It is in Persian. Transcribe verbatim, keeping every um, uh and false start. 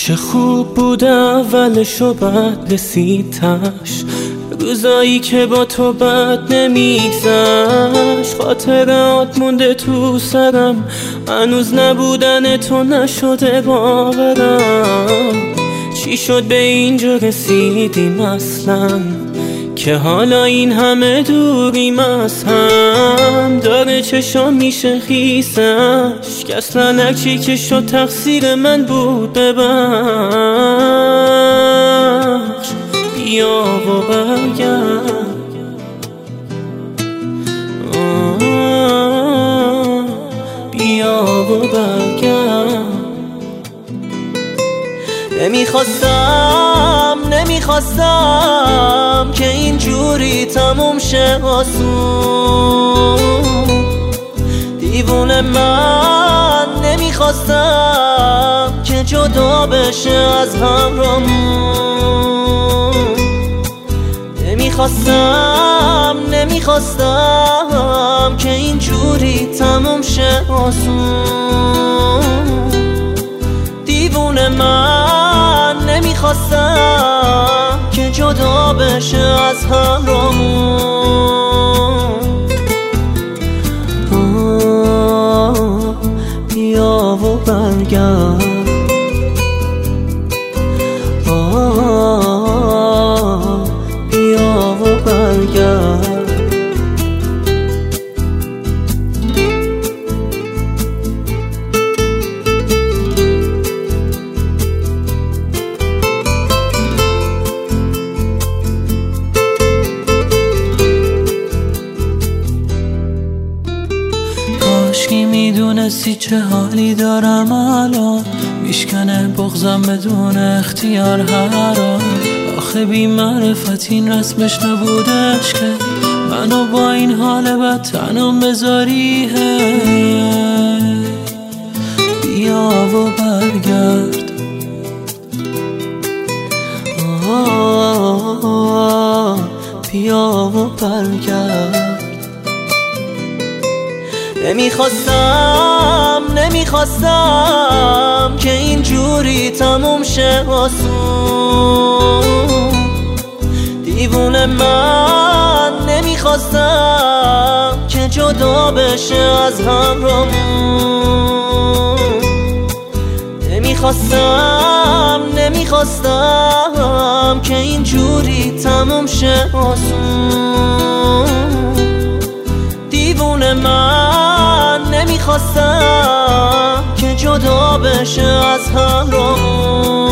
چه خوب بود اولش و بعد رسیدش، روزایی که با تو بد نمیگذشت. خاطرات مونده تو سرم، هنوز نبودن تو نشده باورم. چی شد به اینجا رسیدیم اصلا، که حالا این همه دوریم از هم. داره چشام میشه خیسش، که اصلا هرچی که شد تقصیر من بود. ببخش، بیا و برگرد، بیا و برگرد. نمیخواستم نمیخواستم که اینجوری تموم شه آسون. دیوونه من نمیخواستم که جدا بشه از همرامون. نمیخواستم نمیخواستم که اینجوری تموم شه آسون. دیوونه من نمیخواستم که جدا بشه از همرامون. بیا و برگرد، بیا و برگرد. کاشکی میدونستی چه حالی دارم الان، میشکنه بغضم بدون اختیار هران. آخه بی معرفت این رسمش نبودش که منو با این حال بد تنم بذاری. بیا و برگرد، بیا و برگرد. نمیخواستم نمیخواستم که اینجوری تموم شه آسون. دیوونه من نمیخواستم که جدا بشه از همرامون. نمیخواستم نمیخواستم که اینجوری تموم شه آسون. دیوونه من نمیخواستم که جدا بشه از همرامون.